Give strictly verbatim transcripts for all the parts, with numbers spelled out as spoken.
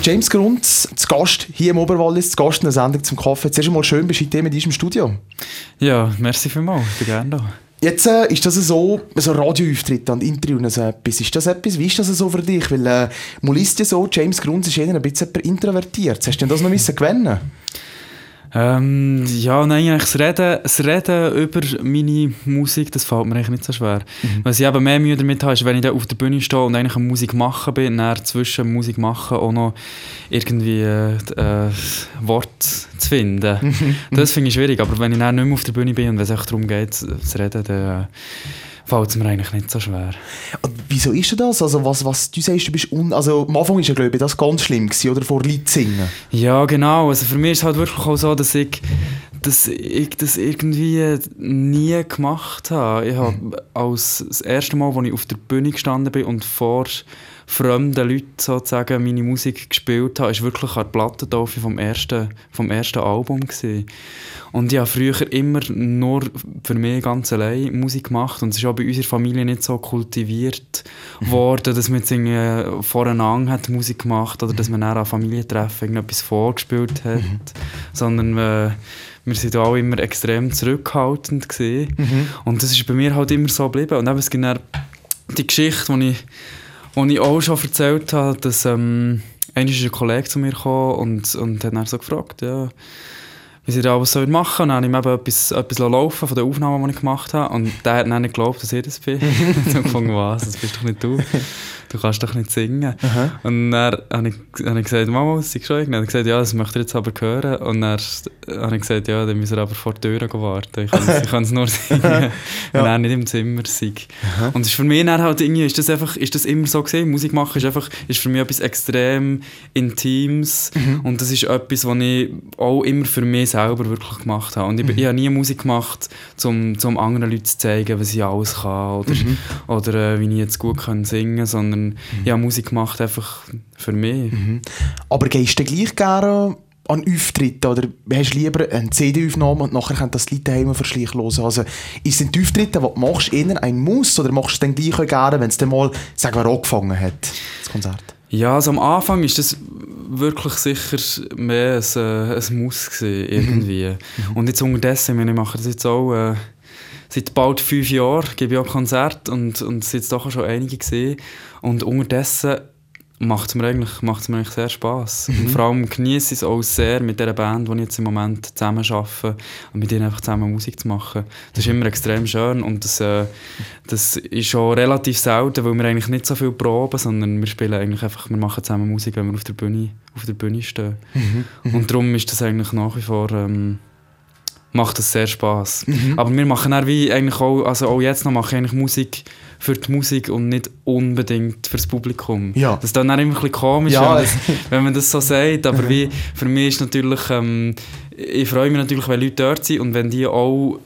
James Grund, zu Gast hier im Oberwallis, zu Gast in der Sendung zum Kaffee. Zuerst einmal schön, bist du heute mit uns im Studio. Ja, merci vielmals, ich bin gerne da. Jetzt äh, ist das so, so Radioauftritte und Interviews und so etwas. Ist das etwas? Wie ist das so für dich? Weil äh, man liest ja so, James Grund ist eher ein bisschen introvertiert. Hast du denn das noch müssen gewinnen? Ähm, ja, nein, eigentlich das Reden, das Reden über meine Musik, das fällt mir eigentlich nicht so schwer. Mhm. Was ich eben mehr Mühe damit habe, ist, wenn ich dann auf der Bühne stehe und eigentlich eine Musik machen bin, dann zwischen Musik machen auch noch irgendwie äh, äh, Wort zu finden. Mhm. Das finde ich schwierig, aber wenn ich dann nicht mehr auf der Bühne bin und wenn es echt darum geht, zu reden, dann äh, fällt es mir eigentlich nicht so schwer. Und wieso ist das? Also was, was du sagst, du bist un... Also am Anfang war ja, glaube ich, das ganz schlimm gewesen, oder vor Leuten singen. Ja, genau. Also für mich ist es halt wirklich auch so, dass ich, dass ich das irgendwie nie gemacht habe. Ich habe als das erste Mal, als ich auf der Bühne gestanden bin und vor fremden Leuten sozusagen meine Musik gespielt habe, war wirklich eine Plattentaufe vom ersten, vom ersten Album gewesen. Und ich habe früher immer nur für mich ganz allein Musik gemacht und es ist auch bei unserer Familie nicht so kultiviert mhm. worden, dass man jetzt irgendwie voreinander hat Musik gemacht oder dass man dann an Familientreffen irgendetwas vorgespielt hat, mhm. sondern äh, wir waren auch immer extrem zurückhaltend gewesen. Mhm. Und das ist bei mir halt immer so geblieben. Und eben, es gibt dann die Geschichte, die ich Und ich auch schon erzählt habe, dass ähm, einmal ist ein Kollege zu mir gekommen und, und hat dann so gefragt, ja, wie sie da alles machen soll. Und dann habe ich ihm eben etwas, etwas laufen von den Aufnahmen, die ich gemacht habe. Und der hat dann nicht geglaubt, dass ich das bin. Ich habe gefunden, was, das bist doch nicht du. Du kannst doch nicht singen. Aha. Und dann habe ich, habe ich gesagt, Mama, das ist schon irgendwie. Dann hat er gesagt, ja, das möchte ich jetzt aber hören. Und dann habe ich gesagt, ja, dann müssen wir aber vor der Tür warten. Ich kann es nur singen, ja. Wenn er nicht im Zimmer sei. Aha. Und es ist für mich dann halt irgendwie, ist das einfach, ist das immer so gesehen. Musik machen ist einfach, ist für mich etwas extrem Intimes. Mhm. Und das ist etwas, was ich auch immer für mich selber wirklich gemacht habe. Und ich, mhm. ich habe nie Musik gemacht, um, um anderen Leuten zu zeigen, was ich alles kann. Oder, mhm. oder äh, wie ich jetzt gut kann singen kann, sondern Mhm. ich habe Musik gemacht einfach für mich. Mhm. Aber gehst du gleich gerne an Auftritte oder hast du lieber eine C D-Aufnahme und nachher kann das Lied daheim für sich hören? Also ist es die Auftritte, die du machst, eher ein Muss oder machst du es dann gleich auch gerne, wenn es dann mal, sagen wir, angefangen hat, das Konzert? Ja, also am Anfang ist das wirklich sicher mehr ein, äh, ein Muss gewesen, irgendwie. Mhm. Und jetzt unterdessen, ich meine, ich mache das jetzt auch äh, seit bald fünf Jahren, gebe ich auch Konzerte und, und es sind jetzt doch schon einige gesehen. Und unterdessen macht es mir eigentlich, macht's mir eigentlich sehr Spass. Mhm. Und vor allem genieße ich es auch sehr mit dieser Band, die ich jetzt im Moment zusammen arbeite und mit ihnen einfach zusammen Musik zu machen. Das ist immer extrem schön und das, äh, das ist auch relativ selten, weil wir eigentlich nicht so viel proben, sondern wir spielen eigentlich einfach, wir machen zusammen Musik, wenn wir auf der Bühne, auf der Bühne stehen. Mhm. Mhm. Und darum ist das eigentlich nach wie vor... Ähm, macht das sehr Spass. Mhm. Aber wir machen dann wie eigentlich auch, also auch jetzt noch mache ich eigentlich Musik für die Musik und nicht unbedingt fürs Publikum. Ja. Das ist dann auch immer ein bisschen komisch, ja. wenn, man das, wenn man das so sagt, aber wie, für mich ist natürlich, ähm, ich freue mich natürlich, wenn Leute dort sind und wenn die auch,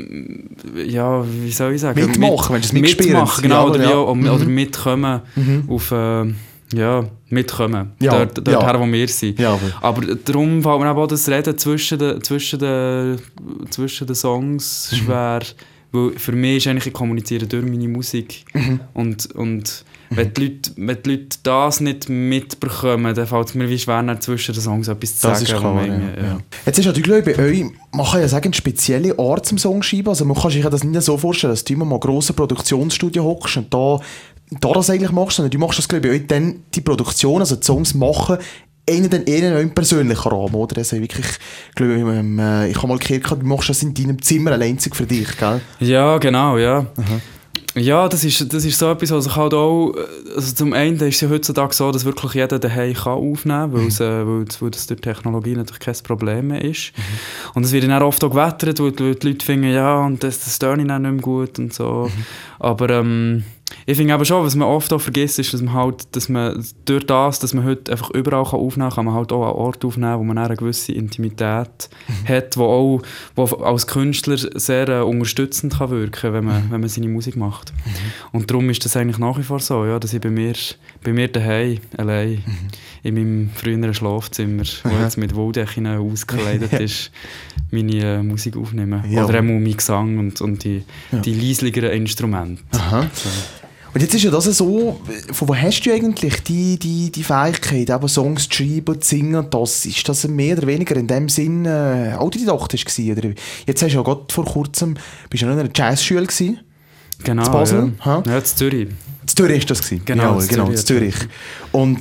ja, wie soll ich sagen, mitmachen, mit, wenn sie es mitspielen. Mitmachen, genau, ja, oder, ja. Wie auch, mhm. oder mitkommen mhm. auf... Äh, ja, mitkommen. Ja, dort, dort ja. her, wo wir sind. Ja, aber aber darum fällt mir auch das Reden zwischen den, zwischen den, zwischen den Songs mhm. schwer. Weil für mich ist eigentlich, ich kommuniziere durch meine Musik. Mhm. Und, und mhm. wenn, die Leute, wenn die Leute das nicht mitbekommen, dann fällt es mir wie schwer, zwischen den Songs etwas zu das sagen. Ist klar, ja. Ja. Ja. Jetzt ist natürlich, glaube ich, bei euch, man kann ja sagen, eine spezielle Art zum Songschreiben. Also man kann sich das nicht so vorstellen, dass du immer mal grosse Produktionsstudio hockst und da da das eigentlich machst, sondern du machst das, glaube ich, dann die Produktion, also die Songs machen, einen dann eher in persönlichen Rahmen, oder? Also wirklich, glaube ich, ähm, äh, ich habe mal gehört, du machst das in deinem Zimmer allein für dich, gell? Ja, genau, ja. Aha. Ja, das ist, das ist so etwas, was ich halt auch, also zum einen ist es ja heutzutage so, dass wirklich jeder daheim kann aufnehmen kann, weil, mhm. äh, weil, weil das durch Technologie natürlich kein Problem mehr ist. Mhm. Und es wird dann auch oft auch gewettert, weil die Leute finden, ja, und das, das töne ich dann nicht mehr gut und so. Mhm. Aber ähm, ich finde aber schon, was man oft auch vergisst, ist, dass man halt, dass man durch das, dass man heute einfach überall kann aufnehmen kann, kann man halt auch einen Ort aufnehmen, wo man eine gewisse Intimität mhm. hat, wo auch wo als Künstler sehr äh, unterstützend kann wirken, wenn man, mhm. wenn man seine Musik macht. Mhm. Und darum ist das eigentlich nach wie vor so, ja, dass ich bei mir, bei mir daheim allein mhm. in meinem früheren Schlafzimmer, wo mhm. jetzt mit Wolldecken ausgekleidet ist, meine äh, Musik aufnehme. Ja. Oder auch mein Gesang und, und die, ja. die leisligeren Instrumente. Aha. So. Und jetzt ist ja das so, von wo hast du eigentlich die, die, die Fähigkeit, eben Songs zu schreiben, zu singen, das, ist das mehr oder weniger in dem Sinn äh, autodidaktisch gewesen? Oder? Jetzt hast du ja gerade vor kurzem, bist du ja noch in einer Jazzschule gewesen? Genau, zu Basel? ja. Ja, in Zürich. In Zürich war das gewesen? Genau, ja, genau, in Zürich. Und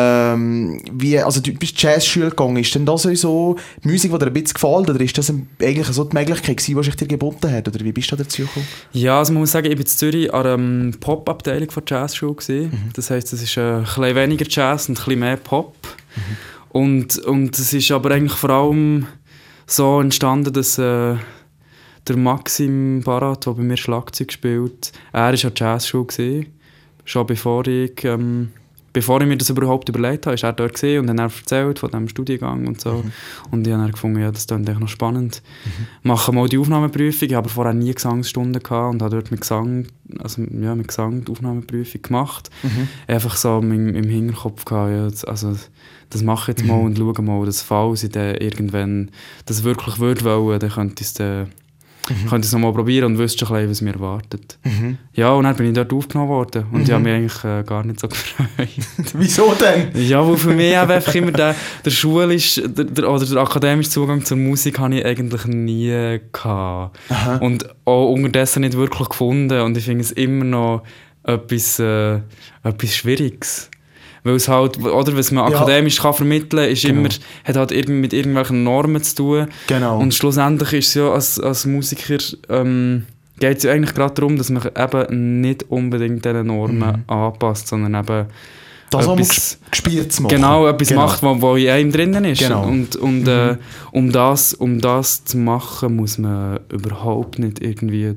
ähm, wie, also du bist Jazzschule gegangen, ist denn das so die Musik, die dir ein bisschen gefällt, oder ist das eigentlich so die Möglichkeit gewesen, die sich dir geboten hat, oder wie bist du da dazu gekommen? Ja, also man muss sagen, ich war in Zürich an der ähm, Pop-Abteilung der Jazzschule gewesen. Mhm. Das heisst, es ist äh, ein bisschen weniger Jazz und ein bisschen mehr Pop. Mhm. Und, und es ist aber eigentlich vor allem so entstanden, dass äh, der Maxim Barat, der bei mir Schlagzeug spielt, er war an der Jazzschule gewesen. Schon bevor ich, ähm, bevor ich mir das überhaupt überlegt habe, ist er dort gesehen und hat dann erzählt von diesem Studiengang und so. Mhm. Und ich habe dann gefunden, ja, das klingt noch spannend. Mhm. Mache mal die Aufnahmeprüfung. Ich habe vorher nie Gesangsstunden gehabt und habe dort mit Gesang, also, ja, mit Gesang die Aufnahmeprüfung gemacht. Mhm. Einfach so im, im Hinterkopf gehabt, ja, das, also, das mache ich jetzt mal mhm. und schaue mal, dass falls ich dann irgendwann das wirklich würde wollen, dann könnte ich es dann Mhm. könnte es noch mal probieren und wüsste schon ein bisschen, was mir erwartet. Mhm. Ja, und dann bin ich dort aufgenommen worden und mhm. ich habe mich eigentlich äh, gar nicht so gefreut. Wieso denn? Ja, weil für mich einfach immer der, der schulische der, der, oder der akademische Zugang zur Musik habe ich eigentlich nie gehabt. Aha. Und auch unterdessen nicht wirklich gefunden und ich finde es immer noch etwas, äh, etwas Schwieriges. Weil es halt, oder was man ja. akademisch kann vermitteln kann, ist genau. immer, hat halt irgend, mit irgendwelchen Normen zu tun. Genau. Und schlussendlich ist es ja als, als Musiker, ähm, geht es ja eigentlich gerade darum, dass man eben nicht unbedingt diesen Normen mhm. anpasst, sondern eben das etwas, gespielt zu machen. Genau, etwas genau. macht, was in einem drinnen ist. Genau. Und, und mhm. äh, um, das, um das zu machen, muss man überhaupt nicht irgendwie äh,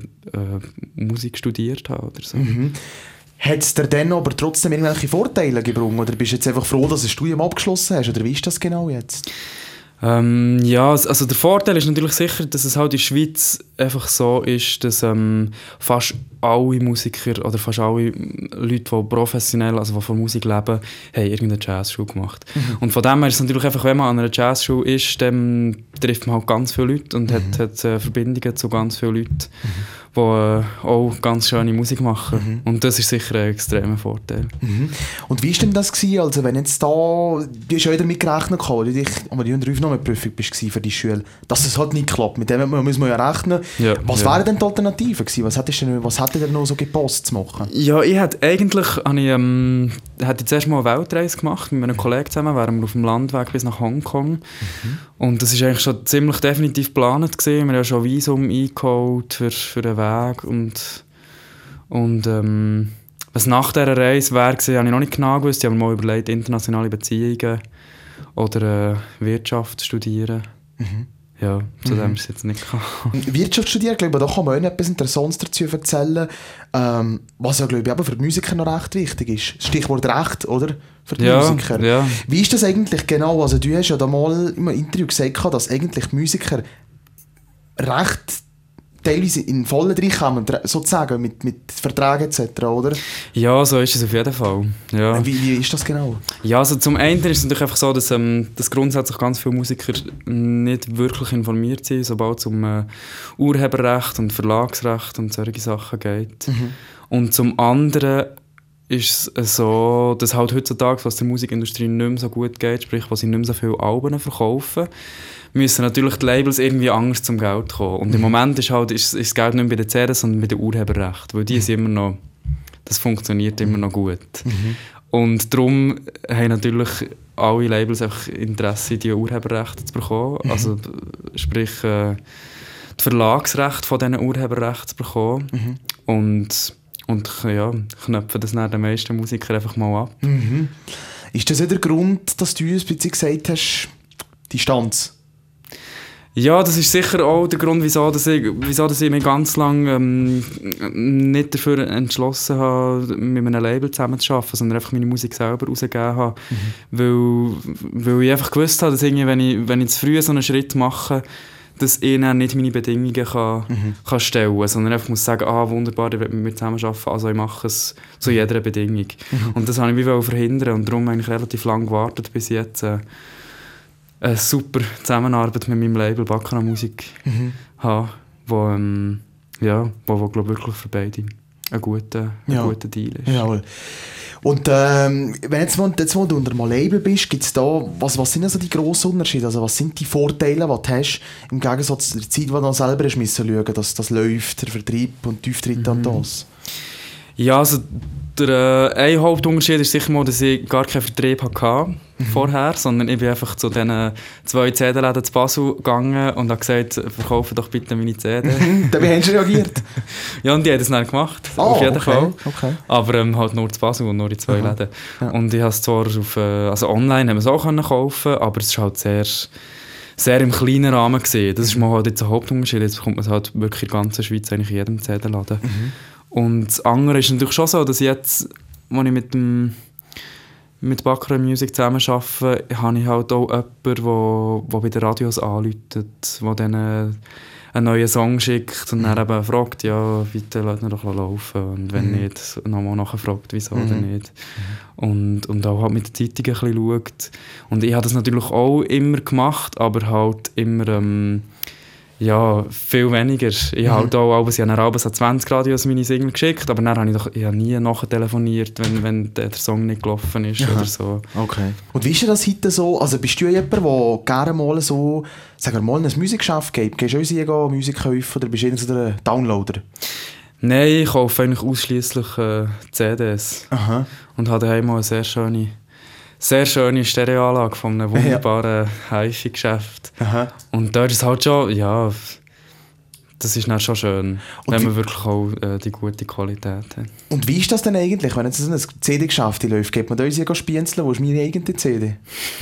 Musik studiert haben oder so. Mhm. Hat es dir dann aber trotzdem irgendwelche Vorteile gebracht? Oder bist du jetzt einfach froh, dass du ein Studium abgeschlossen hast? Oder wie ist das genau jetzt? Ähm, ja, also der Vorteil ist natürlich sicher, dass es halt in der Schweiz einfach so ist, dass ähm, fast alle Musiker oder fast alle Leute, die professionell, also die von Musik leben, haben irgendeine Jazzschule gemacht. Mhm. Und von dem her ist es natürlich einfach, wenn man an einer Jazzschule ist, dann trifft man halt ganz viele Leute und mhm. hat, hat äh, Verbindungen zu ganz vielen Leuten, mhm. die äh, auch ganz schöne Musik machen. Mhm. Und das ist sicher ein extremer Vorteil. Mhm. Und wie war denn das gewesen? Also wenn jetzt da, du hast ja wieder mitgerechnet, als du dich an der Aufnahmeprüfung bist für die Schule, dass es halt nicht klappt. Mit dem muss man ja rechnen. Ja, was ja. wären denn die Alternativen gewesen? Was hättest du was hätte dir noch so gepasst zu machen? Ja, ich hätte eigentlich, habe ich, ähm, hätte zuerst mal eine Weltreise gemacht mit einem Kollegen zusammen, wären wir auf dem Landweg bis nach Hongkong. Mhm. Und das war eigentlich schon ziemlich definitiv geplant gewesen. Wir haben ja schon Visum eingeholt für, für den Weg und, und ähm, was nach dieser Reise wäre, habe ich noch nicht genau gewusst. Ich habe mir mal überlegt, internationale Beziehungen oder äh, Wirtschaft studieren. Mhm. Ja, zu dem mhm. ist es jetzt nicht gekommen. Wirtschaft studieren, glaube ich, da kann man auch etwas Interessantes dazu erzählen. Ähm, was ja, glaube ich, aber für die Musiker noch recht wichtig ist. Stichwort Recht, oder? Für die ja, Musiker. Ja. Wie ist das eigentlich genau? Also du hast ja da mal in einem Interview gesagt, dass eigentlich Musiker Recht teilweise in vollen reinkommen, sozusagen, mit, mit Verträgen et cetera, oder? Ja, so ist es auf jeden Fall. Ja. Wie, wie ist das genau? Ja, also zum einen ist es natürlich einfach so, dass, ähm, dass grundsätzlich ganz viele Musiker nicht wirklich informiert sind, sobald es um äh, Urheberrecht und Verlagsrecht und solche Sachen geht. Mhm. Und zum anderen ist es so, dass halt heutzutage, was der Musikindustrie nicht mehr so gut geht, sprich, was sie nicht mehr so viele Alben verkaufen, müssen natürlich die Labels irgendwie anders zum Geld kommen. Und mhm. im Moment ist, halt, ist, ist das Geld nicht mehr bei den C Ds, sondern bei den Urheberrechten. Weil die mhm. sind immer noch, das funktioniert immer noch gut. Mhm. Und darum haben natürlich alle Labels einfach Interesse, die Urheberrechte zu bekommen. Mhm. Also sprich, äh, die Verlagsrechte von diesen Urheberrechten zu bekommen. Mhm. Und, und ja, knöpfen das dann den meisten Musikern einfach mal ab. Mhm. Ist das ja der Grund, dass du uns ein bisschen gesagt hast, Distanz? Ja, das ist sicher auch der Grund, wieso, dass ich, wieso dass ich mich ganz lange ähm, nicht dafür entschlossen habe, mit einem Label zusammenzuarbeiten, sondern einfach meine Musik selber rausgegeben habe. Mhm. Weil, weil ich einfach gewusst habe, dass irgendwie, wenn, ich, wenn ich zu früh so einen Schritt mache, dass ich dann nicht meine Bedingungen kann, mhm. kann stellen kann, sondern einfach muss sagen, ah, wunderbar, ich will mit mir zusammenarbeiten, also ich mache es zu jeder Bedingung. Mhm. Und das habe ich wie verhindern und darum habe ich relativ lange gewartet, bis jetzt äh, eine super Zusammenarbeit mit meinem Label Bacchanal Musik mhm. habe, wo, ähm, ja, wo, wo glaube wirklich für beide. ein guter, ein Ja. guter Deal ist. Jawohl. Und ähm, wenn jetzt, wo, jetzt, wo du unter einem Label bist, gibt's da, was, was sind also die grossen Unterschiede? Also was sind die Vorteile, die du hast, im Gegensatz zu der Zeit, wo du dann selber hast müssen schauen, dass das läuft, der Vertrieb und die Auftritte und das? Ja, also der äh, ein Hauptunterschied ist sicher mal, dass ich gar keinen Vertrieb hatte mhm. vorher, sondern ich bin einfach zu diesen zwei C D-Läden zu Basel gegangen und habe gesagt, verkaufe doch bitte meine C D. Dann haben sie reagiert? Ja, und die haben das dann gemacht, oh, auf jeden okay, Fall. Okay. Aber ähm, halt nur zu Basel und nur in zwei Aha. Läden. Ja. Und ich habe es zwar auf, äh, also online haben wir es auch können kaufen, aber es ist halt sehr, sehr im kleinen Rahmen gesehen. Das ist mal halt jetzt ein Hauptunterschied. Jetzt bekommt man es halt wirklich in der ganzen Schweiz, eigentlich in jedem C D-Laden. Mhm. Und das andere ist natürlich schon so, dass ich jetzt, als ich mit dem mit Bakra Music zusammen arbeite, habe ich halt auch jemanden, der bei den Radios anruft, der dann einen neuen Song schickt und dann eben fragt, ja, bitte lass ihn doch laufen. Und wenn mhm. nicht, nochmal nachfragt, wieso mhm. oder nicht. Mhm. Und, und auch halt mit den Zeitungen ein bisschen schaut. Und ich habe das natürlich auch immer gemacht, aber halt immer... Ähm, ja, viel weniger. Ich mhm. habe halt auch abends, ich habe dann abends an zwanzig Radios meine Single geschickt, aber dann habe ich, doch, ich habe nie nachtelefoniert, wenn, wenn der Song nicht gelaufen ist Aha. oder so. Okay. Und wie ist das heute so? Also bist du jemand, der gerne mal so, sagen wir mal, ein Musikgeschäft gibt? Gehst du auch Musik kaufen oder bist du so der Downloader? Nein, ich kaufe eigentlich ausschliesslich äh, C Ds. Aha. Und habe daheim eine sehr schöne Sehr schöne Stereoanlage von einem wunderbaren ja. Hi-Fi-Geschäft. Und da ist es halt schon, ja, das ist dann schon schön, und wenn man wirklich auch äh, die gute Qualität hat. Und wie ist das denn eigentlich, wenn jetzt so ein C D-Geschäft läuft? Geht man da uns ja spienzeln, wo ist meine eigene C D?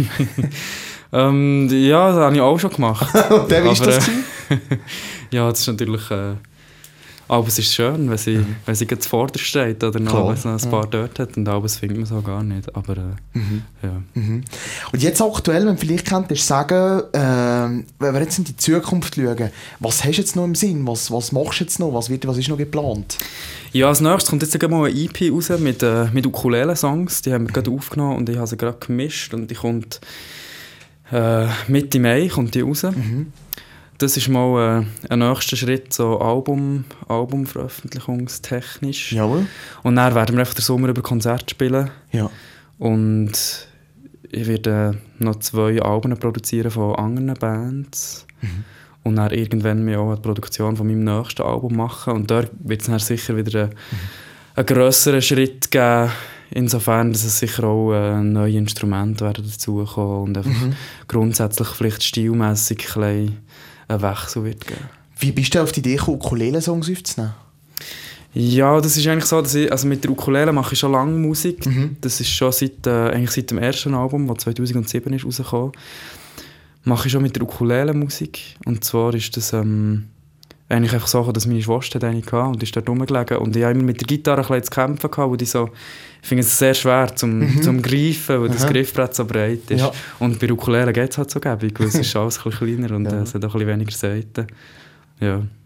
ähm, ja, das habe ich auch schon gemacht. Und dann, wie ist das? Äh, ja, das ist natürlich... Äh, aber es ist schön, wenn sie, mhm. wenn sie ganz vorderst steht oder noch, wenn sie noch ein paar ja. dort hat. Und alles findet man so gar nicht. Aber, äh, mhm. ja. Mhm. Und jetzt aktuell, wenn du vielleicht könntest sagen, äh, wenn wir jetzt in die Zukunft schauen, was hast du jetzt noch im Sinn? Was, was machst du jetzt noch? Was, wird, was ist noch geplant? Ja, als nächstes kommt jetzt mal eine E P raus mit, äh, mit Ukulele-Songs. Die haben wir gerade aufgenommen und ich habe sie gerade gemischt. Und die kommt äh, Mitte Mai kommt die raus. Mhm. Das ist mal äh, ein nächster Schritt, so Album, Albumveröffentlichungstechnisch. Jawohl. Und dann werden wir einfach den Sommer über Konzerte spielen. Ja. Und ich werde noch zwei Alben produzieren von anderen Bands. Mhm. Und dann irgendwann mir auch eine Produktion von meinem nächsten Album machen. Und dort wird es dann sicher wieder einen, mhm. einen grösseren Schritt geben, insofern, dass es sicher auch äh, neue Instrumente werden dazukommen und einfach mhm. grundsätzlich vielleicht stilmässig ein bisschen ein Wechsel wird geben. Wie bist du auf die Idee gekommen, Ukulele-Songs aufzunehmen? Ja, das ist eigentlich so, dass ich, also mit der Ukulele mache ich schon lange Musik. Mhm. Das ist schon seit, äh, eigentlich seit dem ersten Album, das zweitausendsieben ist rausgekommen, mache ich schon mit der Ukulele Musik. Und zwar ist das ähm, eigentlich einfach so, dass meine Schwester eine hatte und ist dort rumgelegen. Und ich habe immer mit der Gitarre ein bisschen zu kämpfen gehabt, wo die so, ich finde es sehr schwer zum, mhm. zum Greifen, weil das Aha. Griffbrett so breit ist. Ja. Und bei der Ukulele geht es halt so gäbig, weil es ist alles ein bisschen kleiner und ja. äh, es hat auch ein bisschen weniger Saiten. Ja.